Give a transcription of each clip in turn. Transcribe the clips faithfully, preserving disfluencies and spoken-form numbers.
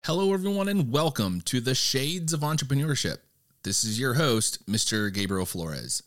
Hello, everyone, and welcome to the Shades of Entrepreneurship. This is your host, Mister Gabriel Flores.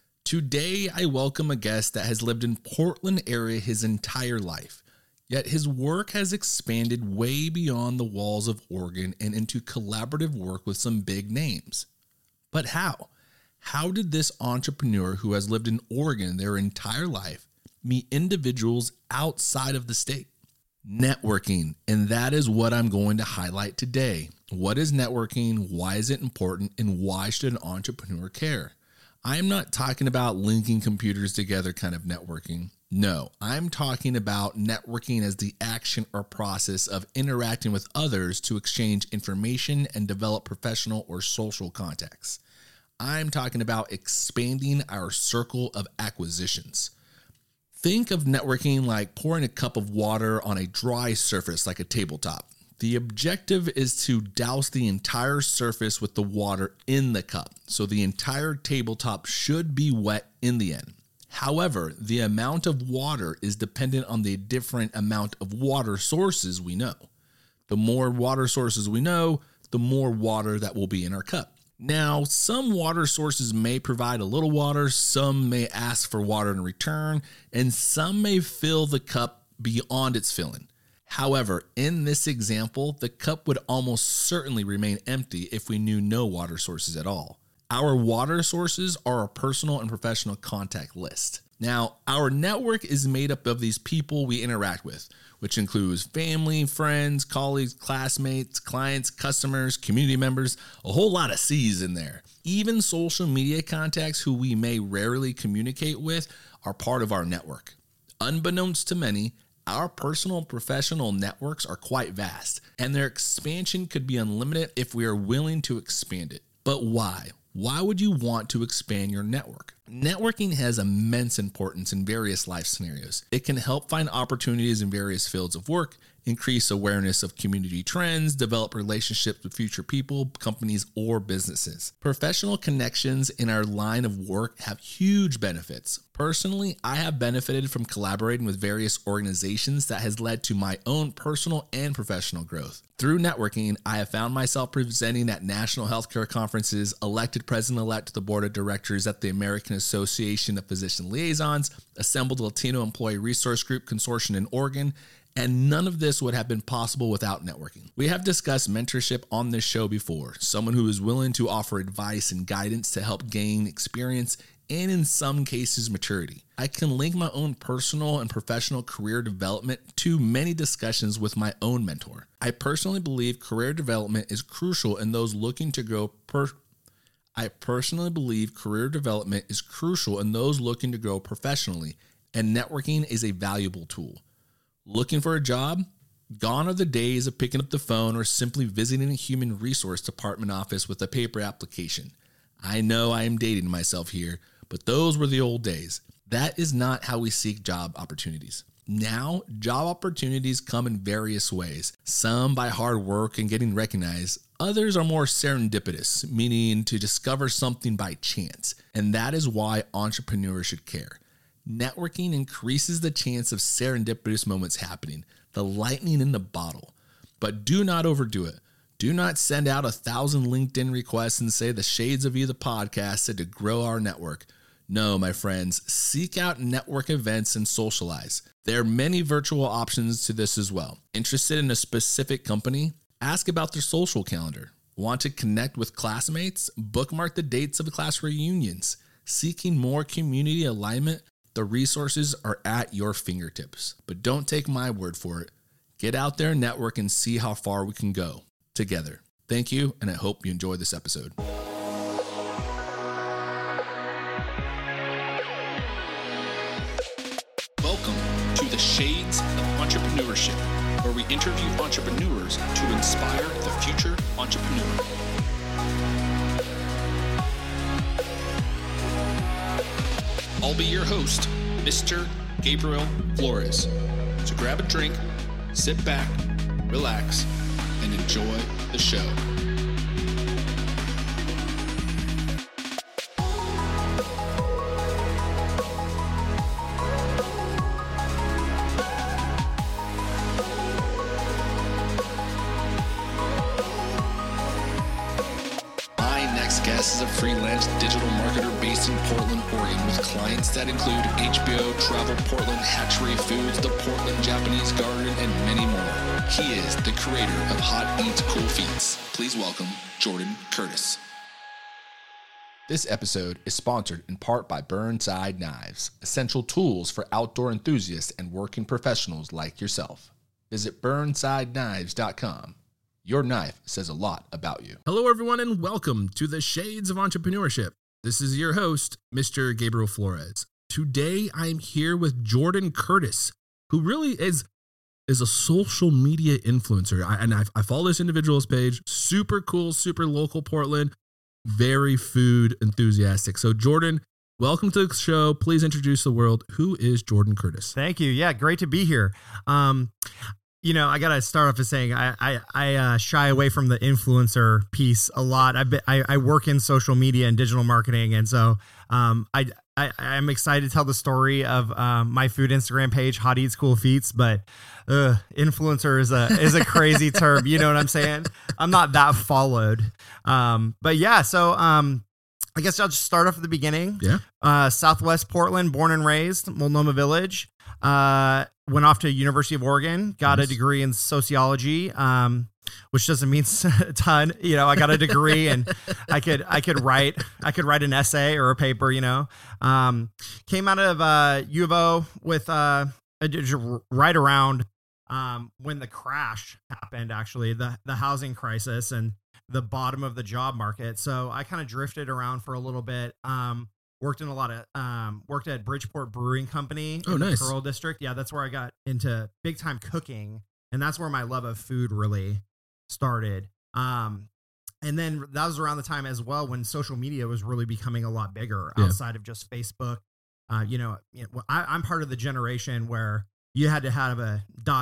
Today, I welcome a guest that has lived in Portland area his entire life, yet his work has expanded way beyond the walls of Oregon and into collaborative work with some big names. But how? How did this entrepreneur who has lived in Oregon their entire life meet individuals outside of the state? Networking, and that is what I'm going to highlight today. What is networking? Why is it important? And why should an entrepreneur care? I'm not talking about linking computers together kind of networking. No, I'm talking about networking as the action or process of interacting with others to exchange information and develop professional or social contacts. I'm talking about expanding our circle of acquisitions. Think of networking like pouring a cup of water on a dry surface like a tabletop. The objective is to douse the entire surface with the water in the cup, so the entire tabletop should be wet in the end. However, the amount of water is dependent on the different amount of water sources we know. The more water sources we know, the more water that will be in our cup. Now, some water sources may provide a little water, some may ask for water in return, and some may fill the cup beyond its filling. However, in this example, the cup would almost certainly remain empty if we knew no water sources at all. Our water sources are our personal and professional contact list. Now, our network is made up of these people we interact with, which includes family, friends, colleagues, classmates, clients, customers, community members, a whole lot of C's in there. Even social media contacts who we may rarely communicate with are part of our network. Unbeknownst to many, our personal and professional networks are quite vast, and their expansion could be unlimited if we are willing to expand it. But why? Why would you want to expand your network? Networking has immense importance in various life scenarios. It can help find opportunities in various fields of work, increase awareness of community trends, develop relationships with future people, companies, or businesses. Professional connections in our line of work have huge benefits. Personally, I have benefited from collaborating with various organizations that has led to my own personal and professional growth. Through networking, I have found myself presenting at national healthcare conferences, elected president-elect to the board of directors at the American Association of Physician Liaisons, assembled a Latino Employee Resource Group consortium in Oregon, and none of this would have been possible without networking. We have discussed mentorship on this show before, someone who is willing to offer advice and guidance to help gain experience and in some cases maturity. I can link my own personal and professional career development to many discussions with my own mentor. I personally believe career development is crucial in those looking to grow per I personally believe career development is crucial in those looking to grow professionally, and networking is a valuable tool. Looking for a job? Gone are the days of picking up the phone or simply visiting a human resource department office with a paper application. I know I am dating myself here, but those were the old days. That is not how we seek job opportunities. Now, job opportunities come in various ways, some by hard work and getting recognized. Others are more serendipitous, meaning to discover something by chance, and that is why entrepreneurs should care. Networking increases the chance of serendipitous moments happening, the lightning in the bottle. But do not overdo it. Do not send out a thousand LinkedIn requests and say the Shades of You, the podcast, said to grow our network. No, my friends, seek out network events and socialize. There are many virtual options to this as well. Interested in a specific company? Ask about their social calendar. Want to connect with classmates? Bookmark the dates of class reunions. Seeking more community alignment? The resources are at your fingertips. But don't take my word for it. Get out there and network and see how far we can go together. Thank you, and I hope you enjoy this episode. Welcome to the Shades of Entrepreneurship, where we interview entrepreneurs to inspire the future entrepreneur. I'll be your host, Mister Gabriel Flores. So grab a drink, sit back, relax, and enjoy the show. Podcast is a freelance digital marketer based in Portland, Oregon, with clients that include H B O, Travel Portland, Hatchery Foods, the Portland Japanese Garden, and many more. He is the creator of Hot Eats Cool Feats. Please welcome Jordan Curtis. This episode is sponsored in part by Burnside Knives, essential tools for outdoor enthusiasts and working professionals like yourself. Visit burnside knives dot com. Your knife says a lot about you. Hello, everyone, and welcome to the Shades of Entrepreneurship. This is your host, Mister Gabriel Flores. Today, I'm here with Jordan Curtis, who really is is a social media influencer. I, and I, I follow this individual's page. Super cool, super local Portland, very food enthusiastic. So, Jordan, welcome to the show. Please introduce the world. Who is Jordan Curtis? Thank you. Yeah, great to be here. Um, You know, I got to start off with saying I I, I uh, shy away from the influencer piece a lot. I've been, I I work in social media and digital marketing, and so um, I, I I'm excited to tell the story of um, my food Instagram page, Hot Eats Cool Feats. But uh, influencer is a is a crazy term. You know what I'm saying? I'm not that followed. Um, but yeah, so um, I guess I'll just start off at the beginning. Yeah. Uh, Southwest Portland, born and raised, Multnomah Village. Uh, went off to University of Oregon, got nice. a degree in sociology, um, which doesn't mean a ton. You know, I got a degree and I could, I could write, I could write an essay or a paper, you know, um, came out of, uh, U of O with, uh, right around, um, when the crash happened, actually the, the housing crisis and the bottom of the job market. So I kind of drifted around for a little bit. Um, Worked in a lot of, um, worked at Bridgeport Brewing Company oh, in nice. the Pearl District. Yeah, that's where I got into big time cooking. And that's where my love of food really started. Um, and then that was around the time as well when social media was really becoming a lot bigger yeah. outside of just Facebook. Uh, you know, you know I, I'm part of the generation where you had to have a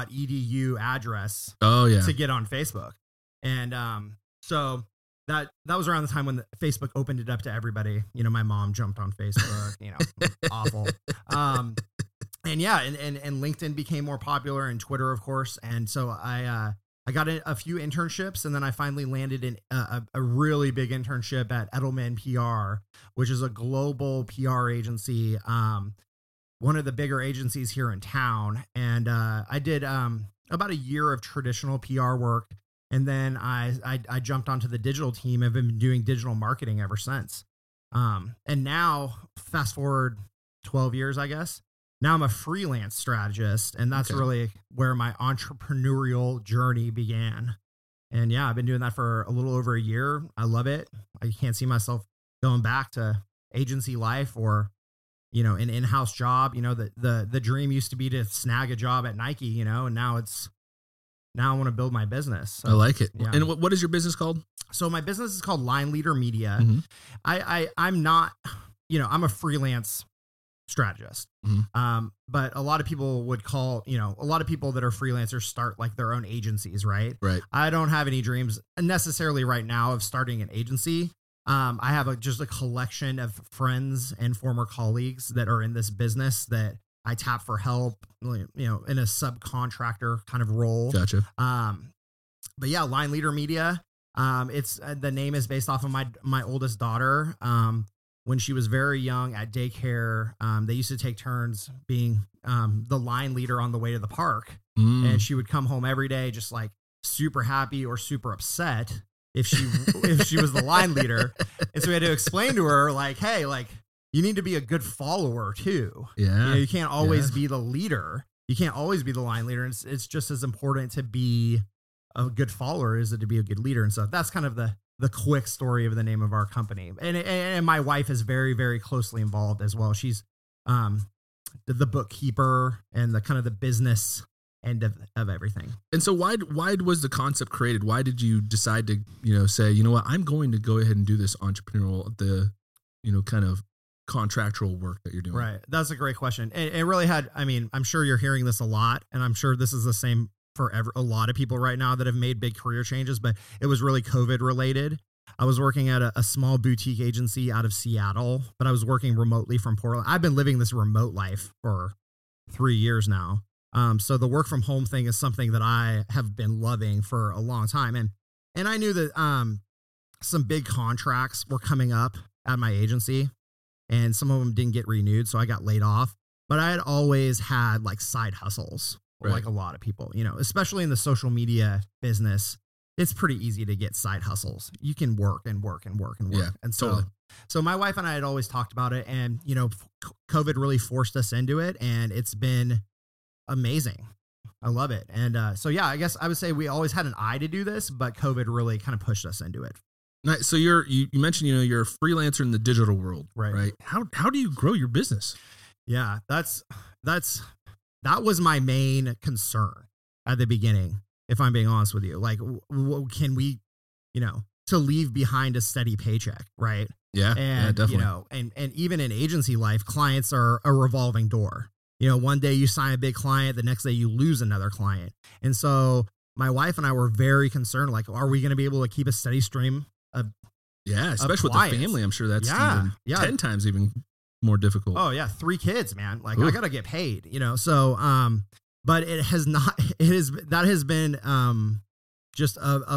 .edu address oh, yeah. to get on Facebook. And um, so... That that was around the time when the Facebook opened it up to everybody. You know, my mom jumped on Facebook, you know, awful. Um, and yeah, and, and, and LinkedIn became more popular and Twitter, of course. And so I uh, I got a, a few internships and then I finally landed in a, a really big internship at Edelman P R, which is a global P R agency, um, one of the bigger agencies here in town. And uh, I did um, about a year of traditional P R work. And then I, I I jumped onto the digital team. I've been doing digital marketing ever since. Um, and now, fast forward twelve years, I guess. Now I'm a freelance strategist, and that's okay. really where my entrepreneurial journey began. And yeah, I've been doing that for a little over a year. I love it. I can't see myself going back to agency life or, you know, an in-house job. You know, the the the dream used to be to snag a job at Nike, you know, and now it's Now I want to build my business. So, I like it. Yeah. And what, what is your business called? So my business is called Line Leader Media. Mm-hmm. I, I, I'm not, you know, I'm a freelance strategist. Mm-hmm. Um, but a lot of people would call, you know, a lot of people that are freelancers start like their own agencies, right? Right. I don't have any dreams necessarily right now of starting an agency. Um, I have a, just a collection of friends and former colleagues that are in this business that I tap for help, you know, in a subcontractor kind of role. Gotcha. Um, but yeah, Line Leader Media. Um, it's uh, the name is based off of my my oldest daughter. Um, when she was very young at daycare, um, they used to take turns being um the line leader on the way to the park, mm. and she would come home every day just like super happy or super upset if she if she was the line leader, and so we had to explain to her like, hey, like. You need to be a good follower too. Yeah. You know, you can't always yeah. be the leader. You can't always be the line leader. It's, it's just as important to be a good follower as it to be a good leader. And so that's kind of the, the quick story of the name of our company. And, and my wife is very, very closely involved as well. She's, um, the, the bookkeeper and the kind of the business end of, of everything. And so why, why was the concept created? Why did you decide to, you know, say, you know what, I'm going to go ahead and do this entrepreneurial, the, you know, kind of contractual work that you're doing? Right. That's a great question. It, it really had, I mean, I'm sure you're hearing this a lot, and I'm sure this is the same for ever, a lot of people right now that have made big career changes, but it was really COVID related. I was working at a, a small boutique agency out of Seattle, but I was working remotely from Portland. I've been living this remote life for three years now. Um, so the work from home thing is something that I have been loving for a long time. And, and I knew that, um, some big contracts were coming up at my agency, and some of them didn't get renewed, so I got laid off. But I had always had like side hustles, right. like a lot of people, you know, especially in the social media business. It's pretty easy to get side hustles. You can work and work and work and work. Yeah, and so, totally. so my wife and I had always talked about it, and, you know, COVID really forced us into it, and it's been amazing. I love it. And uh, so, yeah, I guess I would say we always had an eye to do this, but COVID really kind of pushed us into it. Nice. So you're, you, you mentioned, you know, you're a freelancer in the digital world, Right. right? How, how do you grow your business? Yeah, that's, that's, that was my main concern at the beginning. If I'm being honest with you, like, w- w- can we, you know, to leave behind a steady paycheck, right? Yeah, And, yeah, definitely. you know, and, and even in agency life, clients are a revolving door. You know, one day you sign a big client, the next day you lose another client. And so my wife and I were very concerned, like, are we going to be able to keep a steady stream of, yeah, especially with clients. the family. I'm sure that's Yeah, even yeah. ten times even more difficult. oh yeah, three kids, man. Like Ooh. I got to get paid, you know? So, um, but it has not, it is, that has been, um, just a, a,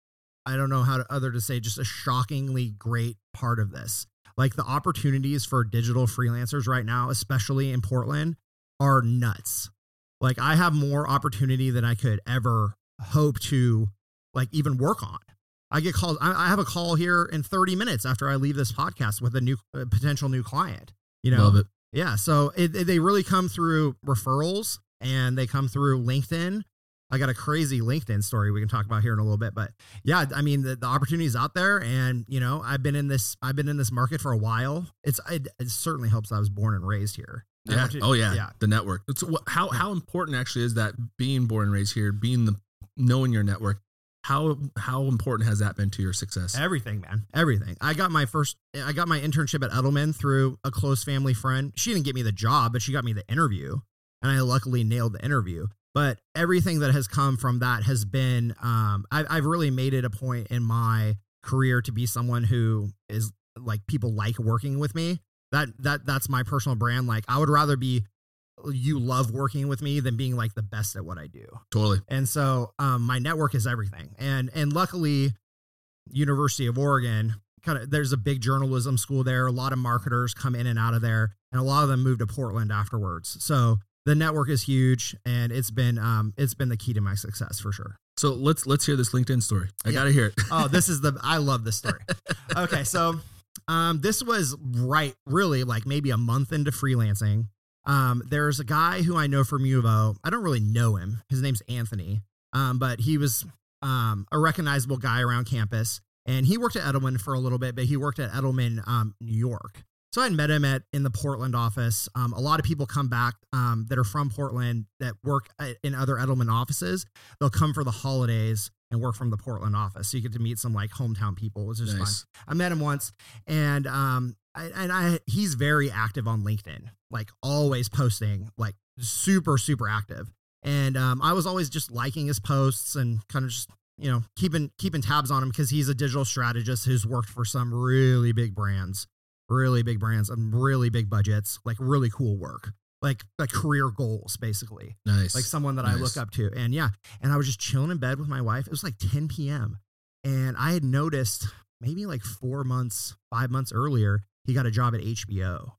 I don't know how to other to say, just a shockingly great part of this. Like the opportunities for digital freelancers right now, especially in Portland, are nuts. Like I have more opportunity than I could ever hope to like even work on. I get calls. I, I have a call here in thirty minutes after I leave this podcast with a new uh, potential new client, you know? Love it. Yeah. So it, it, they really come through referrals and they come through LinkedIn. I got a crazy LinkedIn story we can talk about here in a little bit, but yeah, I mean, the, the opportunity's out there, and you know, I've been in this, I've been in this market for a while. It's, it, it certainly helps that I was born and raised here. I Yeah. want to- Oh yeah. Yeah. The network. So what, how, how important actually is that being born and raised here, being the, knowing your network? How, how important has that been to your success? Everything, man. Everything. I got my first, I got my internship at Edelman through a close family friend. She didn't get me the job, but she got me the interview, and I luckily nailed the interview. But everything that has come from that has been, um, I, I've really made it a point in my career to be someone who is like, people like working with me. That, that, that's my personal brand. Like I would rather be, you love working with me than being like the best at what I do. Totally. And so, um, my network is everything. And, and luckily University of Oregon, kind of, there's a big journalism school there. A lot of marketers come in and out of there, and a lot of them move to Portland afterwards. So the network is huge, and it's been, um, it's been the key to my success for sure. So let's, let's hear this LinkedIn story. I Yeah. got to hear it. Oh, this is the, I love this story. Okay. So, um, this was right, really like maybe a month into freelancing. Um, there's a guy who I know from U of O. I don't really know him. His name's Anthony. Um, but he was, um, a recognizable guy around campus, and he worked at Edelman for a little bit, but he worked at Edelman, um, New York. So I met him at, in the Portland office. Um, a lot of people come back, um, that are from Portland that work at, in other Edelman offices. They'll come for the holidays and work from the Portland office. So you get to meet some like hometown people, which is Nice. fun. I met him once, and, um, I, and I, he's very active on LinkedIn, like always posting, like super, super active. And, um, I was always just liking his posts and kind of just, you know, keeping, keeping tabs on him, because he's a digital strategist who's worked for some really big brands. Really big brands and really big budgets, like really cool work, like like career goals, basically. Nice. Like someone that I Nice. look up to. And yeah, and I was just chilling in bed with my wife. It was like ten p.m. And I had noticed maybe like four months, five months earlier, he got a job at H B O.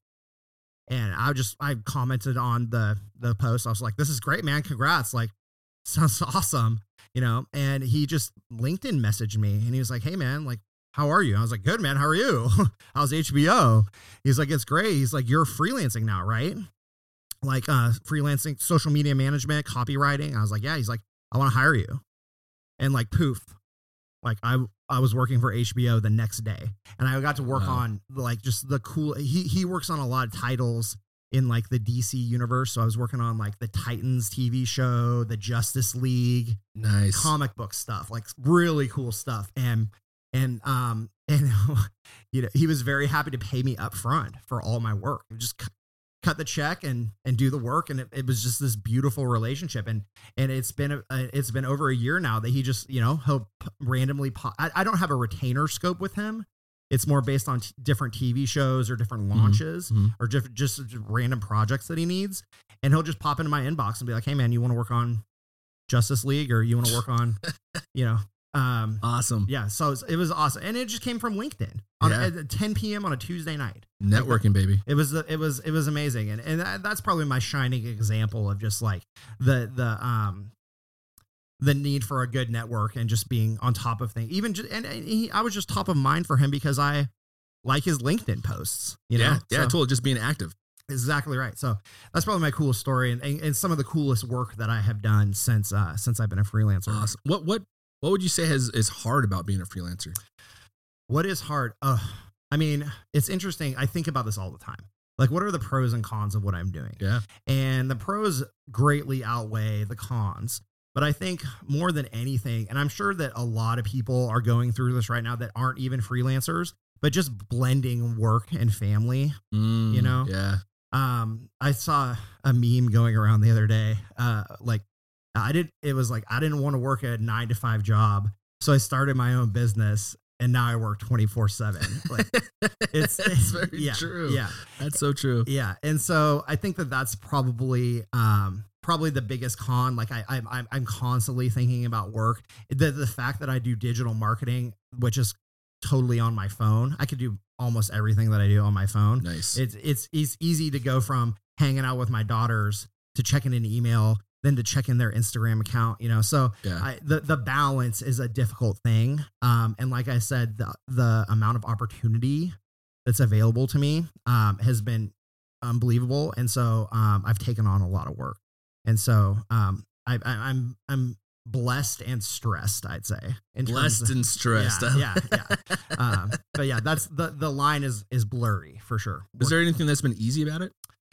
And I just, I commented on the the post. I was like, this is great, man. Congrats. Like, sounds awesome, you know? And he just LinkedIn messaged me, and he was like, hey man, like, how are you? I was like, good, man. How are you? How's H B O? He's like, it's great. He's like, you're freelancing now, right? Like, uh, freelancing, social media management, copywriting. I was like, yeah. He's like, I want to hire you. And like, poof, like I, I was working for H B O the next day, and I got to work Wow. on like just the cool, he, he works on a lot of titles in like the D C universe. So I was working on like the Titans T V show, the Justice League, Nice. comic book stuff, like really cool stuff. And, and, um, and, you know, he was very happy to pay me up front for all my work. Just c- cut the check and, and do the work. And it, it was just this beautiful relationship. And, and it's been, a, it's been over a year now that he just, you know, he'll p- randomly, po- I, I don't have a retainer scope with him. It's more based on t- different T V shows or different launches mhm. or diff- just random projects that he needs. And he'll just pop into my inbox and be like, hey man, you want to work on Justice League, or you want to work on, you know, Um, Awesome. yeah. So it was, it was awesome. And it just came from LinkedIn on Yeah. at ten p.m. on a Tuesday night. Networking, baby. It was, it was, it was amazing. And, and that- that's probably my shining example of just like the, the, um, the need for a good network and just being on top of things. Even just, and, and he, I was just top of mind for him because I like his LinkedIn posts, you know? Yeah. Yeah. So- Totally. Just being active. Exactly right. So that's probably my coolest story and, and, and some of the coolest work that I have done since uh, since I've been a freelancer. Awesome. What what what would you say has is hard about being a freelancer? What is hard? Uh, I mean, it's interesting. I think about this all the time. Like, what are the pros and cons of what I'm doing? Yeah. And the pros greatly outweigh the cons. But I think more than anything, and I'm sure that a lot of people are going through this right now that aren't even freelancers, but just blending work and family, Mm, you know? Yeah. Um, I saw a meme going around the other day. Uh, like I did, it was like, I didn't want to work a nine to five job. So I started my own business and now I work twenty-four seven. Like it's, That's very yeah, true. Yeah. That's so true. Yeah. And so I think that that's probably, um, probably the biggest con. Like I, I I'm, I'm constantly thinking about work. The, the fact that I do digital marketing, which is totally on my phone. I could do almost everything that I do on my phone. Nice. It's, it's, it's easy to go from hanging out with my daughters to checking an email, then to checking their Instagram account, you know? So Yeah. I, the, the balance is a difficult thing. Um, and like I said, the, the amount of opportunity that's available to me, um, has been unbelievable. And so, um, I've taken on a lot of work. And so, um, I, I I'm, I'm blessed and stressed, I'd say. In terms Blessed of- and stressed. Yeah, yeah, yeah. um, but yeah, that's the the line is is blurry for sure. Is there anything that's been easy about it?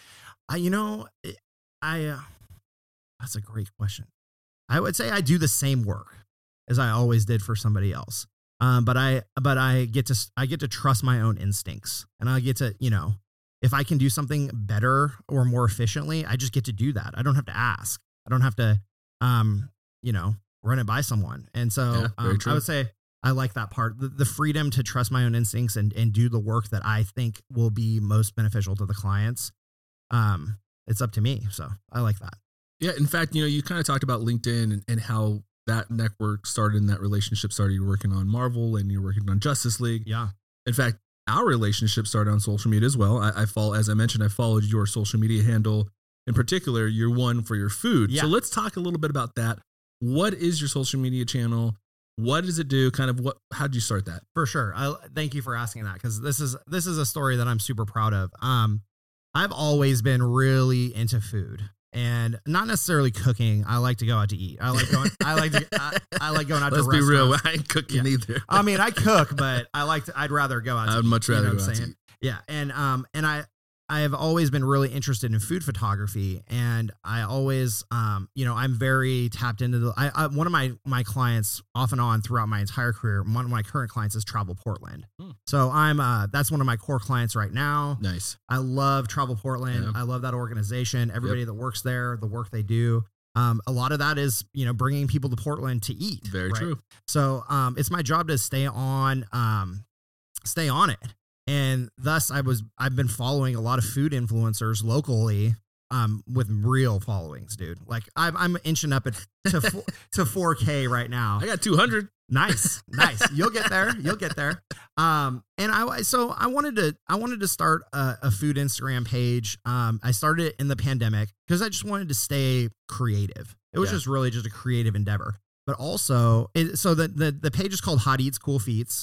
I, you know, it- I uh, that's a great question. I would say I do the same work as I always did for somebody else. Um, but I but I get to I get to trust my own instincts, and I get to, you know, if I can do something better or more efficiently, I just get to do that. I don't have to ask. I don't have to, um, you know, run it by someone. And so Yeah, very um, true. I would say I like that part, the, the freedom to trust my own instincts and, and do the work that I think will be most beneficial to the clients. Um, it's up to me. So I like that. Yeah. In fact, you know, you kind of talked about LinkedIn and, and how that network started and that relationship started. You're working on Marvel and you're working on Justice League. Yeah. In fact, our relationship started on social media as well. I, I follow, as I mentioned, I followed your social media handle. In particular, your one for your food. Yeah. So let's talk a little bit about that. What is your social media channel? What does it do? Kind of what, how did you start that? For sure. I thank you for asking that, because this is this is a story that I'm super proud of. Um, I've always been really into food, and not necessarily cooking. I like to go out to eat. I like going. I like to. I, I like going out Let's to be real. restaurants. I ain't cooking Yeah. either. I mean, I cook, but I like to. I'd rather go out. To I would eat, much you know rather what go I'm out to saying? eat. Yeah, and um, and I. I have always been really interested in food photography, and I always, um, you know, I'm very tapped into the, I, I, one of my, my clients off and on throughout my entire career, one of my current clients is Travel Portland. Hmm. So I'm, uh, that's one of my core clients right now. Nice. I love Travel Portland. Yeah. I love that organization, everybody that works there, the work they do. Um, a lot of that is, you know, bringing people to Portland to eat. Very right? true. So, um, it's my job to stay on, um, stay on it. And thus I was, I've been following a lot of food influencers locally, um, with real followings, dude. Like I'm, I'm inching up at to, four, to four K right now. I got two hundred. Nice. Nice. You'll get there. You'll get there. Um, and I, so I wanted to, I wanted to start a, a food Instagram page. Um, I started it in the pandemic because I just wanted to stay creative. It was Yeah. just really just a creative endeavor, but also it, so the, the, the page is called Hot Eats Cool Feats.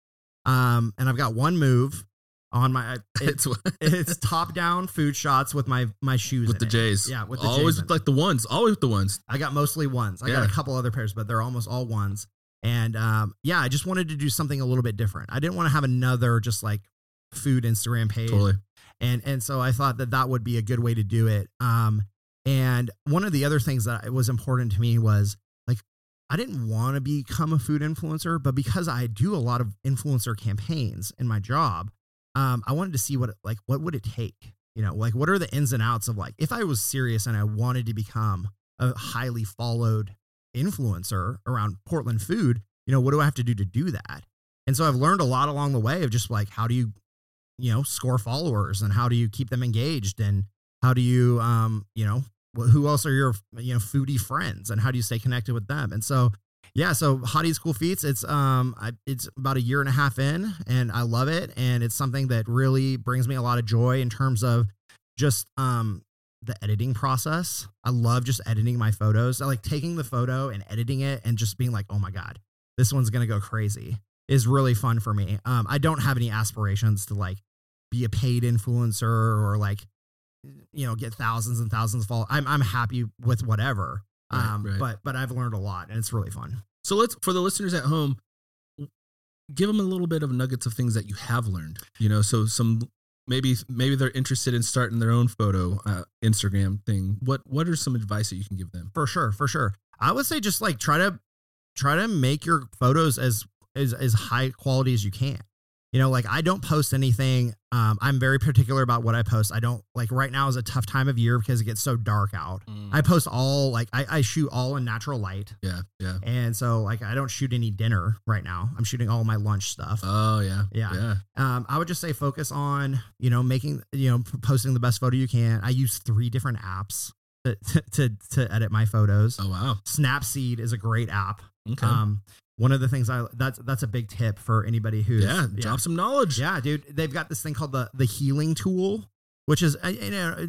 Um, and I've got one move on my, it, It's it's top down food shots with my, my shoes with in the it. J's. Yeah, with the always J's in with like the ones. Always with the ones. I got mostly ones. I got Yeah. a couple other pairs, but they're almost all ones. And um, yeah, I just wanted to do something a little bit different. I didn't want to have another just like food Instagram page. Totally. And and so I thought that that would be a good way to do it. Um, and one of the other things that was important to me was like, I didn't want to become a food influencer, but because I do a lot of influencer campaigns in my job, um, I wanted to see what, like, what would it take? You know, like, what are the ins and outs of like, if I was serious and I wanted to become a highly followed influencer around Portland food, you know, what do I have to do to do that? And so I've learned a lot along the way of just like, how do you, you know, score followers, and how do you keep them engaged, and how do you, um, you know, who else are your, you know, foodie friends, and how do you stay connected with them? And so Yeah, so Hotties Cool Feats, it's um I, it's about a year and a half in, and I love it, and it's something that really brings me a lot of joy in terms of just um the editing process. I love just editing my photos. I like taking the photo and editing it and just being like, oh my God, this one's gonna go crazy is really fun for me. Um, I don't have any aspirations to like be a paid influencer or like, you know, get thousands and thousands of followers. I'm I'm happy with whatever. Right, Um, right. but but I've learned a lot, and it's really fun. So let's, for the listeners at home, give them a little bit of nuggets of things that you have learned, you know, so some, maybe, maybe they're interested in starting their own photo, uh, Instagram thing. What, what are some advice that you can give them? For sure, for sure. I would say just like try to try to make your photos as as as high quality as you can. You know, like I don't post anything. Um, I'm very particular about what I post. I don't like right now is a tough time of year because it gets so dark out. Mm. I post all like I, I shoot all in natural light. Yeah. Yeah. And so like I don't shoot any dinner right now. I'm shooting all my lunch stuff. Oh yeah. Yeah. Yeah. Um, I would just say focus on, you know, making, you know, posting the best photo you can. I use three different apps to, to, to, to edit my photos. Oh wow. Snapseed is a great app. Okay. Um, one of the things I, that's, that's a big tip for anybody who's, yeah. Drop some knowledge. yeah, dude, they've got this thing called the, the healing tool, which is, uh, you know,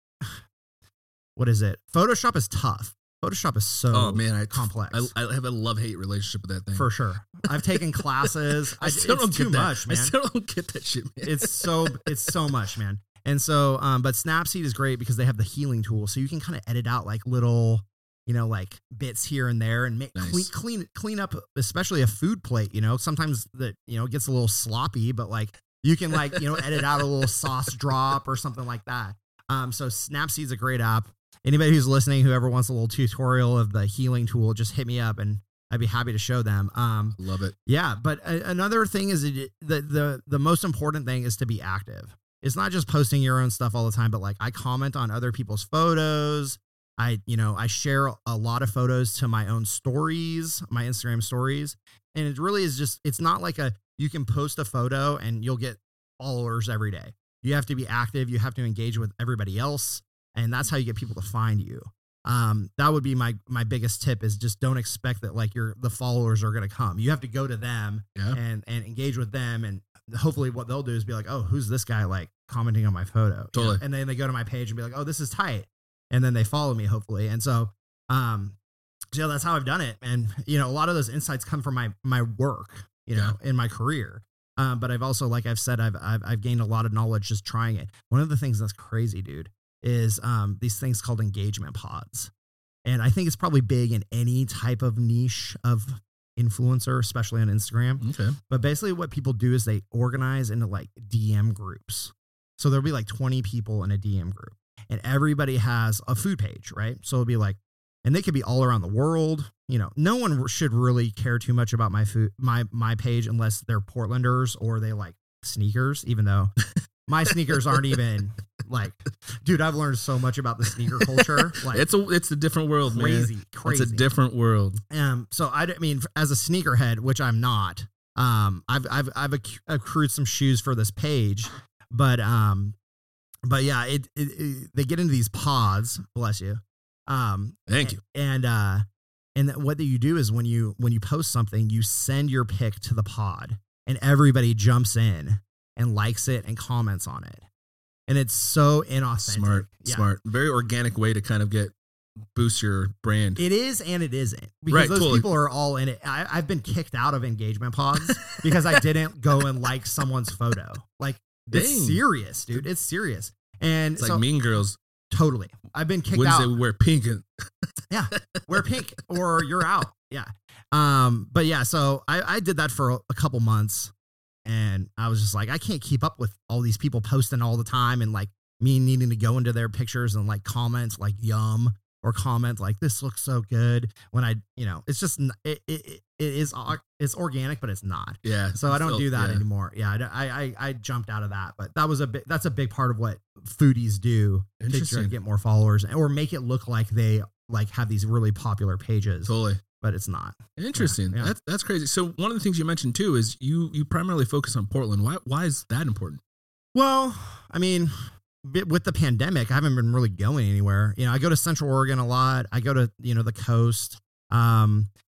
what is it? Photoshop is tough. Photoshop is so Oh man, I complex. I, I have a love-hate relationship with that thing. For sure. I've taken classes. I I, still it's don't too get that. much, man. I still don't get that shit, man. It's so, it's so much, man. And so, um, but Snapseed is great because they have the healing tool. So you can kind of edit out like little, you know, like bits here and there and make Nice. clean, clean, clean up, especially a food plate, you know, sometimes that, you know, it gets a little sloppy, but like you can like, you know, edit out a little sauce drop or something like that. Um, so Snapseed's a great app. Anybody who's listening, whoever wants a little tutorial of the healing tool, just hit me up and I'd be happy to show them. Um, Love it. yeah. But a, another thing is it, the, the, the most important thing is to be active. It's not just posting your own stuff all the time, but like I comment on other people's photos. I, you know, I share a lot of photos to my own stories, my Instagram stories. And it really is just, it's not like a, you can post a photo and you'll get followers every day. You have to be active. You have to engage with everybody else. And that's how you get people to find you. Um, that would be my, my biggest tip is just don't expect that like your, the followers are going to come. You have to go to them Yeah. and, and engage with them. And hopefully what they'll do is be like, oh, who's this guy like commenting on my photo? You know? Totally. And then they go to my page and be like, oh, this is tight. And then they follow me hopefully. And so, um, so that's how I've done it. And, you know, a lot of those insights come from my, my work, you know, in my career. Um, but I've also, like I've said, I've, I've, I've gained a lot of knowledge just trying it. One of the things that's crazy, dude, is, um, these things called engagement pods. And I think it's probably big in any type of niche of influencer, especially on Instagram. Okay. But basically what people do is they organize into like D M groups. So there'll be like twenty people in a D M group and everybody has a food page, right? So it'll be like, and they could be all around the world. You know, no one should really care too much about my food, my, my page, unless they're Portlanders or they like sneakers, even though my sneakers aren't even like, dude, I've learned so much about the sneaker culture. Like It's a, it's a different world, crazy, man. crazy. It's a different world. Um, so I, I mean, as a sneakerhead, which I'm not, um, I've, I've, I've acc- accrued some shoes for this page, but, um, but yeah, it, it, it they get into these pods, bless you. Um, Thank you. And, uh, and what you do is when you, when you post something, you send your pic to the pod and everybody jumps in and likes it and comments on it. And it's so inauthentic. Smart, Yeah. smart. Very organic way to kind of get boost your brand. It is and it isn't because Right, those totally. people are all in it. I, I've been kicked out of engagement pods because I didn't go and like someone's photo. Like it's Dang. serious, dude. It's serious. And It's so like Mean Girls. totally, I've been kicked Wednesday out. we wear pink. And, Yeah, wear pink or you're out. Yeah. Um. But yeah, so I, I did that for a, a couple months, and I was just like, I can't keep up with all these people posting all the time, and like me needing to go into their pictures and like comment like yum or comment like this looks so good when I, you know, it's just n- it it, it is or- it's organic, but it's not. yeah. So I don't Still- do that yeah. anymore. Yeah, I, I I jumped out of that, but that was a big that's a big part of what foodies do to try to Interesting. get more followers or make it look like they like have these really popular pages, Totally. but it's not. Interesting. Yeah, yeah. That's that's crazy. So one of the things you mentioned too is you you primarily focus on Portland. Why why is that important? Well, I mean, bi- with the pandemic, I haven't been really going anywhere. You know, I go to Central Oregon a lot. I go to, you know, the coast. Um,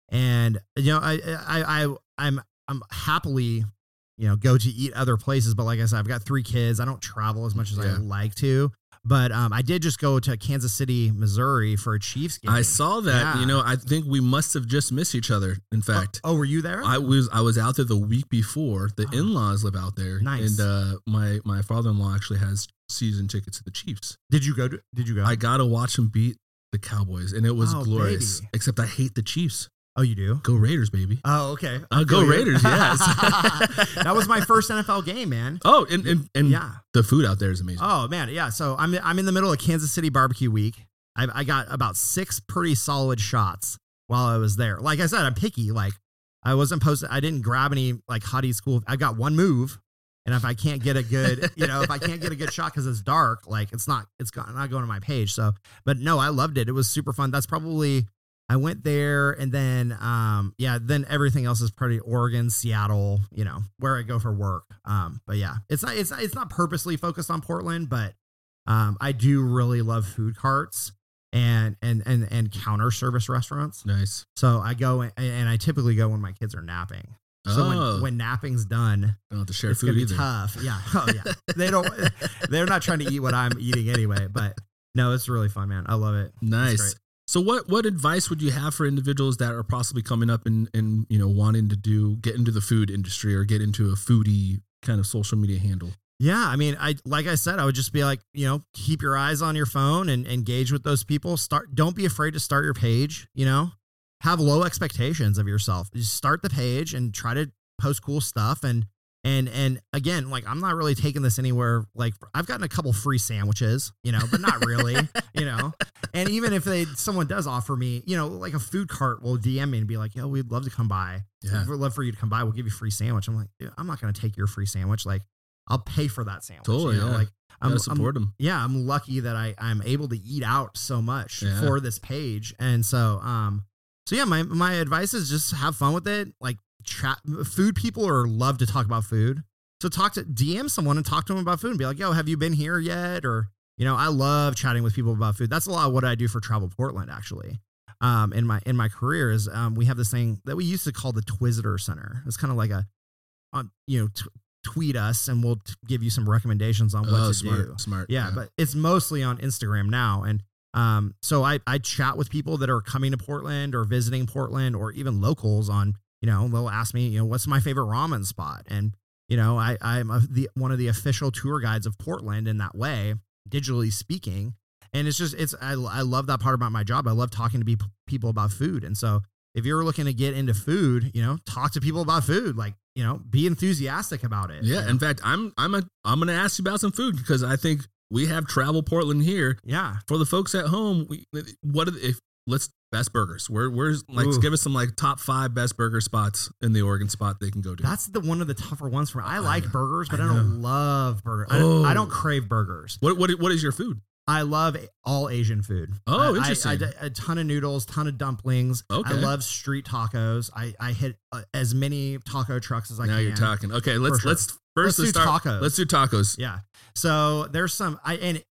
And, you know, I, I, I, I'm, I'm happily, you know, go to eat other places. But like I said, I've got three kids. I don't travel as much as Yeah. I like to. But um, I did just go to Kansas City, Missouri for a Chiefs game. I saw that. Yeah. You know, I think we must have just missed each other. In fact, Oh, oh, were you there? I was I was out there the week before. The Oh. in-laws live out there, Nice. and uh, my my father-in-law actually has season tickets to the Chiefs. Did you go? To, did you go? I got to watch them beat the Cowboys, and it was Oh, glorious. baby. Except I hate the Chiefs. Oh, you do? Go Raiders, baby. Oh, okay. Uh, go Feel you. Raiders, yes. That was my first N F L game, man. Oh, and and, and Yeah. the food out there is amazing. Oh man, yeah. So I'm I'm in the middle of Kansas City barbecue week. I I got about six pretty solid shots while I was there. Like I said, I'm picky. Like I wasn't posted. I didn't grab any like hottie school. I got one move, and if I can't get a good, you know, if I can't get a good shot because it's dark, like it's not it's not going to my page. So, but no, I loved it. It was super fun. That's probably. I went there and then, um, yeah, then everything else is pretty Oregon, Seattle, you know, where I go for work. Um, but yeah, it's not, it's not, it's not purposely focused on Portland, but, um, I do really love food carts and, and, and, and counter service restaurants. Nice. So I go and, and I typically go when my kids are napping. So Oh. when, when napping's done, Don't have to share it's food gonna be either. tough. Yeah. Oh yeah. They don't, they're not trying to eat what I'm eating anyway, but no, it's really fun, man. I love it. It's Nice. great. So what what advice would you have for individuals that are possibly coming up and and you know wanting to do get into the food industry or get into a foodie kind of social media handle? Yeah, I mean, I like I said, I would just be like, you know, keep your eyes on your phone and engage with those people. Start, don't be afraid to start your page. You know, have low expectations of yourself. Just start the page and try to post cool stuff. And and and again, like I'm not really taking this anywhere. Like I've gotten a couple free sandwiches, you know, but not really, you know. And even if they someone does offer me, you know, like a food cart will D M me and be like, yo, we'd love to come by. Yeah. We'd love for you to come by. We'll give you a free sandwich. I'm like, dude, I'm not going to take your free sandwich. Like. I'll pay for that sandwich. Totally, you know? yeah. Like I'm, Gotta support I'm- them. Yeah, I'm lucky that I I'm able to eat out so much Yeah. for this page, and so um so yeah, my my advice is just have fun with it. Like chat, food people are love to talk about food, so talk to D M someone and talk to them about food and be like, yo, have you been here yet? Or you know, I love chatting with people about food. That's a lot of what I do for Travel Portland actually. Um, in my in my career is um we have this thing that we used to call the Twizitor Center. It's kind of like a on you know. T- tweet us and we'll t- give you some recommendations on what Oh, to smart, do. smart. Yeah, but it's mostly on Instagram now. And um, so I, I chat with people that are coming to Portland or visiting Portland or even locals on, you know, they'll ask me, you know, what's my favorite ramen spot? And, you know, I, I'm a, the, one of the official tour guides of Portland in that way, digitally speaking. And it's just, it's, I, I love that part about my job. I love talking to be, people about food. And so if you're looking to get into food, you know, talk to people about food, like, you know, be enthusiastic about it. Yeah. you know? In fact, I'm I'm a I'm gonna ask you about some food because I think we have Travel Portland here. Yeah. For the folks at home, we, what are the, if let's best burgers? Where where's like Ooh. give us some like top five best burger spots in the Oregon spot they can go to. That's the one of the tougher ones for me. I like know. burgers, but I I, don't love burgers. I, Oh. don't, I don't crave burgers. what what what is your food? I love all Asian food. Oh, I- I- interesting. I, a ton of noodles, ton of dumplings. Okay. I love street tacos. I, I hit uh, as many taco trucks as I now can. you're talking. Okay, let's sure. let's first Let's let's do start. tacos. Let's do tacos. Yeah. So there's some, I and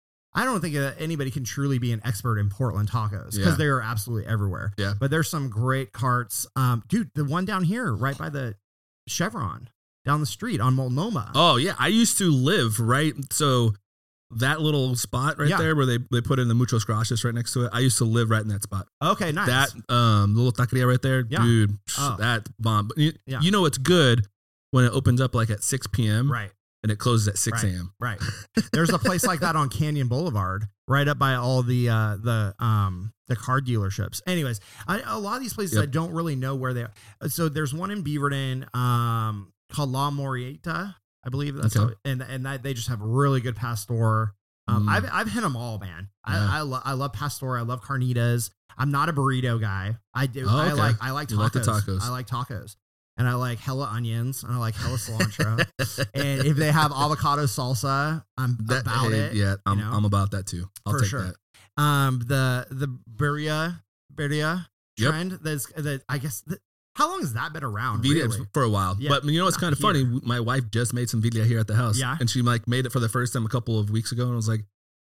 I don't think that anybody can truly be an expert in Portland tacos because Yeah. they are absolutely everywhere. Yeah. But there's some great carts. Um, dude, the one down here, right by the Chevron, down the street on Multnomah. Oh yeah, I used to live right. So that little spot right Yeah. there where they, they put in the Muchos Gracias right next to it. I used to live right in that spot. Okay, nice. That um little taqueria right there, Yeah. dude. Oh. That bomb. But you, Yeah. you know it's good when it opens up like at six p.m. right. and it closes at six Right. a.m. Right. There's a place like that on Canyon Boulevard, right up by all the uh, the um the car dealerships. Anyways, I, a lot of these places Yep. I don't really know where they are. So there's one in Beaverton um called La Morieta, I believe that's Okay. how, and and that, they just have really good pastor. Um, Mm. I've I've hit them all, man. Yeah. I I, lo- I love pastor. I love carnitas. I'm not a burrito guy. I do. Oh, I okay. like I like tacos. You like the tacos. I like tacos. And I like hella onions and I like hella cilantro. And if they have avocado salsa, I'm That- about hey, it. Yeah, I'm know? I'm about that too. I'll For take sure. that. Um, the the birria birria Yep. trend. That's that. I guess. That, how long has that been around? Vidya Really? for a while, Yeah, but you know what's not kind of funny? here. My wife just made some vidya here at the house, Yeah. and she like made it for the first time a couple of weeks ago, and I was like,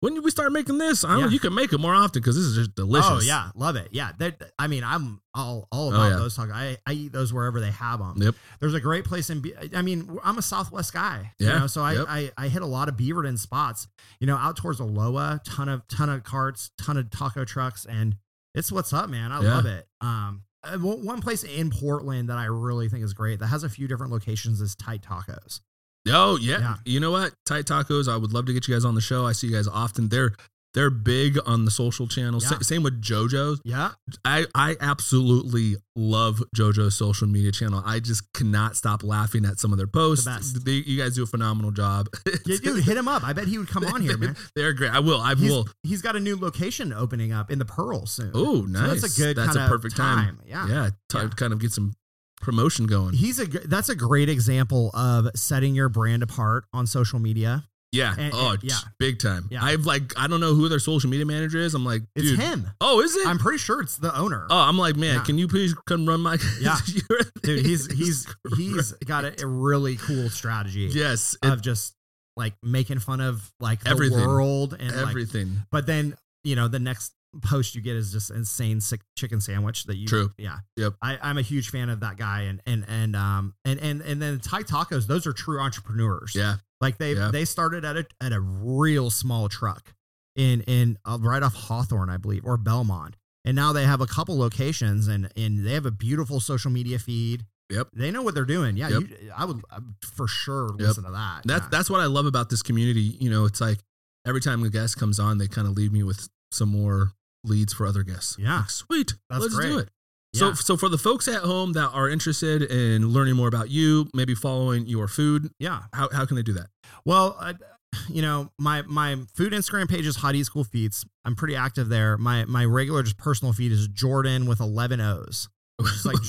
when did we start making this? I don't Yeah. know. You can make it more often because this is just delicious. Oh yeah, love it. Yeah, They're- I mean, I'm all all Oh, about yeah. those tacos. I, I eat those wherever they have them. Yep. There's a great place in. Be- I mean, I'm a Southwest guy. Yeah, You know, so I, yep. I I hit a lot of Beaverton spots. You know, out towards Aloha, ton of ton of carts, ton of taco trucks, and it's what's up, man. I Yeah. love it. Um, uh, one one place in Portland that I really think is great that has a few different locations is Tight Tacos. Oh yeah. Yeah. You know what? Tight Tacos. I would love to get you guys on the show. I see you guys often. They're they're big on the social channels. Yeah. Sa- Same with JoJo's. Yeah, I I absolutely love JoJo's social media channel. I just cannot stop laughing at some of their posts. The best. They, you guys do a phenomenal job. yeah, dude, hit him up. I bet he would come on here, man. They're great. I will. I He's, will. he's got a new location opening up in the Pearl soon. Oh, nice. So that's a good. That's a kinda perfect time. Yeah, Yeah. To Yeah. kind of get some promotion going. He's a. gr- That's a great example of setting your brand apart on social media. Yeah. And- oh, and- yeah. big time. Yeah. I've like, I don't know who their social media manager is. I'm like, It's dude. him. Oh, is it? I'm pretty sure it's the owner. oh, I'm like, man, Yeah. can you please come run my? Yeah. your Dude, thing? he's he's Jesus he's got a, a really cool strategy yes. it- of just like making fun of like the Everything. world and like, everything. but then you know the next post you get is just insane sick chicken sandwich that you True. yeah Yep. I, I'm a huge fan of that guy and and and um and and and then Thai Tacos, those are true entrepreneurs. Yeah. Like they Yeah. they started at a at a real small truck in in uh, right off Hawthorne, I believe, or Belmont, and now they have a couple locations and and they have a beautiful social media feed. Yep. They know what they're doing. Yeah, Yep. you, I would uh, for sure listen to that. That's yeah. that's what I love about this community. You know, it's like every time a guest comes on, they kind of leave me with some more leads for other guests. Yeah. Like, sweet. That's Let's great. do it. So, Yeah. so for the folks at home that are interested in learning more about you, maybe following your food, yeah. how, how can they do that? Well, I, you know, my my food Instagram page is Hot Eat School Feats. I'm pretty active there. My my regular just personal feed is Jordan with eleven O's. It's like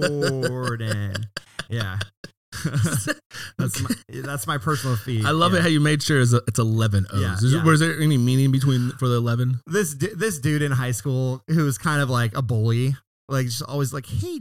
Jordan. Yeah. that's my that's my personal feed. I love yeah. it how you made sure it's, a, it's eleven O's. Yeah, Is yeah. Was there any meaning between for the eleven? This du- this dude in high school who was kind of like a bully, like just always like, "Hey,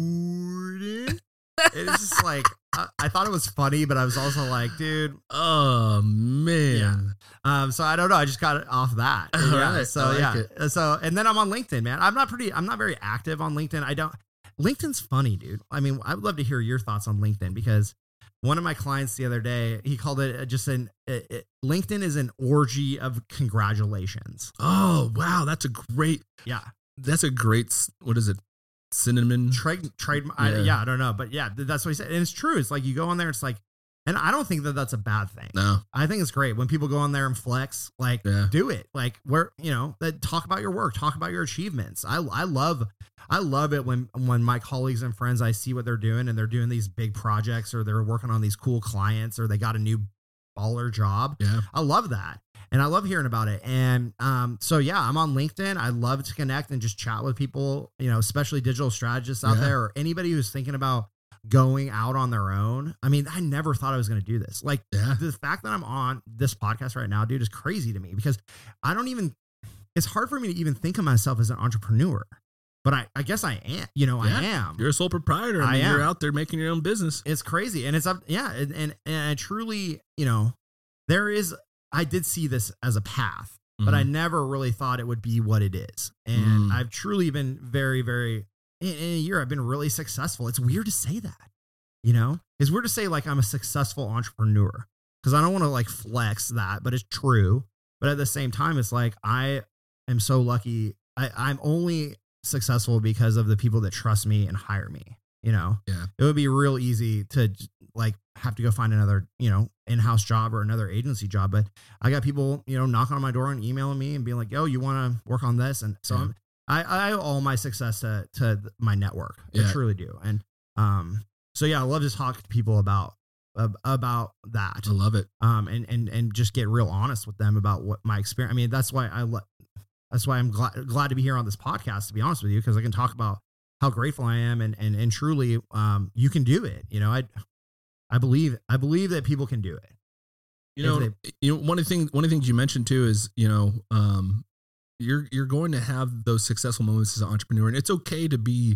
Jordan." It's just like I, I thought it was funny, but I was also like, dude. Oh man. Um, so I don't know. I just got it off that. All yeah. right, So I like yeah. it. So and then I'm on LinkedIn, man. I'm not pretty. I'm not very active on LinkedIn. I don't. LinkedIn's funny, dude. I mean, I would love to hear your thoughts on LinkedIn because one of my clients the other day, he called it just an it, it, LinkedIn is an orgy of congratulations. Oh wow, that's a great. Yeah. That's a great. s- What is it? Cinnamon. Trade trade. I, Yeah. yeah, I don't know, but yeah, th- that's what he said, and it's true. It's like you go on there, it's like, and I don't think that that's a bad thing. No. I think it's great when people go on there and flex. Like, Yeah. do it. Like, where you know, that talk about your work, talk about your achievements. I I love I love it when when my colleagues and friends, I see what they're doing and they're doing these big projects or they're working on these cool clients or they got a new baller job. Yeah. I love that. And I love hearing about it. And um, so, yeah, I'm on LinkedIn. I love to connect and just chat with people, you know, especially digital strategists out Yeah. there or anybody who's thinking about going out on their own. I mean, I never thought I was going to do this. Like Yeah. the fact that I'm on this podcast right now, dude, is crazy to me because I don't even, it's hard for me to even think of myself as an entrepreneur, but I, I guess I am, you know, Yeah. I am. You're a sole proprietor. I I mean, you're am. out there making your own business. It's crazy. And it's up. Yeah. And, and, and I truly, you know, there is, I did see this as a path, but I Mhm. never really thought it would be what it is. And Mm. I've truly been very, very, in, in a year, I've been really successful. It's weird to say that, you know, it's weird to say like I'm a successful entrepreneur because I don't want to like flex that, but it's true. But at the same time, it's like, I am so lucky. I, I'm only successful because of the people that trust me and hire me, you know? Yeah. It would be real easy to j- like have to go find another, you know, in-house job or another agency job. But I got people, you know, knocking on my door and emailing me and being like, yo, you want to work on this? And so Yeah. I'm, I, I owe all my success to, to th- my network. I Yeah. truly do. And, um, so yeah, I love to talk to people about, ab- about that. I love it. Um, and, and, and just get real honest with them about what my experience. I mean, that's why I, le- that's why I'm glad, glad to be here on this podcast, to be honest with you, because I can talk about how grateful I am and, and, and truly, um, you can do it. You know, I, I believe, I believe that people can do it. You know, If you know, one of the things, one of the things you mentioned too is, you know, um, you're, you're going to have those successful moments as an entrepreneur, and it's okay to be,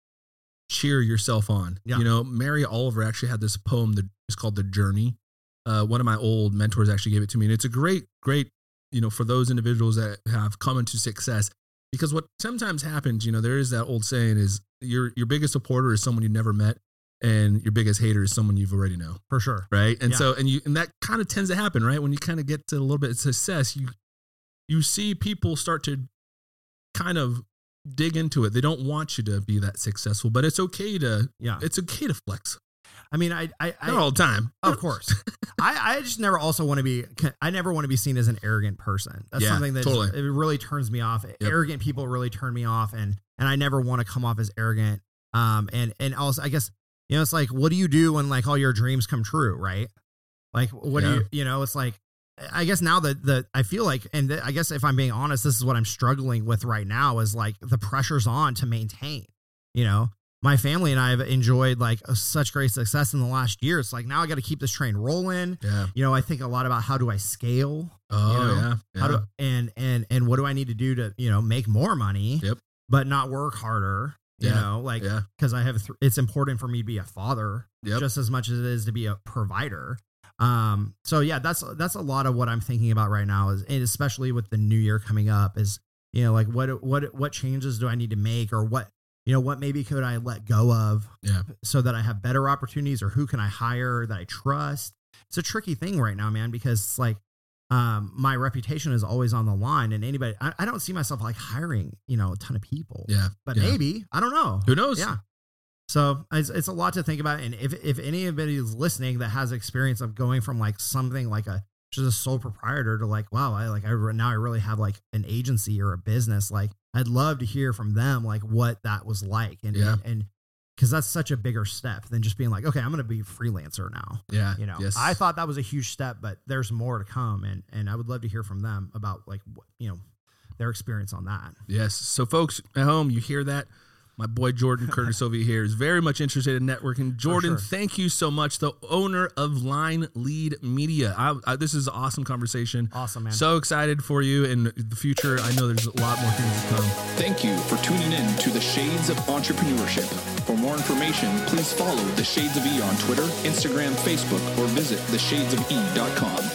cheer yourself on. Yeah. You know, Mary Oliver actually had this poem that is called The Journey. Uh, one of my old mentors actually gave it to me, and it's a great, great, you know, for those individuals that have come into success, because what sometimes happens, you know, there is that old saying is your, your biggest supporter is someone you never met, and your biggest hater is someone you've already know. For sure. Right. And Yeah. so, and you, and that kind of tends to happen, right? When you kind of get to a little bit of success, you, you see people start to kind of dig into it. They don't want you to be that successful, but it's okay to, Yeah. it's okay to flex. I mean, I, I, I Not all the time. of course. I, I just never also want to be, I never want to be seen as an arrogant person. That's Yeah, something that totally. just- it really turns me off. Arrogant people really turn me off. And, and I never want to come off as arrogant. Um, and, and also I guess, you know, it's like, what do you do when like all your dreams come true? Right. Like, what Yeah. do you, you know, it's like, I guess now that the, I feel like, and th- I guess if I'm being honest, this is what I'm struggling with right now is like the pressure's on to maintain, you know, my family and I have enjoyed like a, such great success in the last year. It's like, now I got to keep this train rolling. Yeah. You know, I think a lot about how do I scale? Oh you know, yeah. yeah. How do, and, and, and what do I need to do to, you know, make more money, Yep. but not work harder, you Yeah. know, like, yeah. cause I have, th- it's important for me to be a father Yep. just as much as it is to be a provider. Um, so yeah, that's, that's a lot of what I'm thinking about right now is, and especially with the new year coming up is, you know, like what, what, what changes do I need to make or what, you know, what maybe could I let go of Yeah. so that I have better opportunities, or who can I hire that I trust? It's a tricky thing right now, man, because it's like, um, my reputation is always on the line, and anybody, I, I don't see myself like hiring, you know, a ton of people, Yeah. but yeah. maybe, I don't know. Who knows? Yeah. So it's, it's a lot to think about. And if, if anybody is listening that has experience of going from like something like a, just a sole proprietor to like, wow, I like, I re- now I really have like an agency or a business. Like I'd love to hear from them, like what that was like. And, Yeah. and, and cause that's such a bigger step than just being like, okay, I'm going to be a freelancer now. Yeah. You know, Yes. I thought that was a huge step, but there's more to come. And, and I would love to hear from them about like, what, you know, their experience on that. Yes. So folks at home, you hear that? My boy Jordan Curtis over here is very much interested in networking. Jordan, sure. thank you so much. The owner of Line Lead Media. I, I, this is an awesome conversation. Awesome, man. So excited for you in the future. I know there's a lot more things to come. Thank you for tuning in to the Shades of Entrepreneurship. For more information, please follow the Shades of E on Twitter, Instagram, Facebook, or visit the shades of e dot com.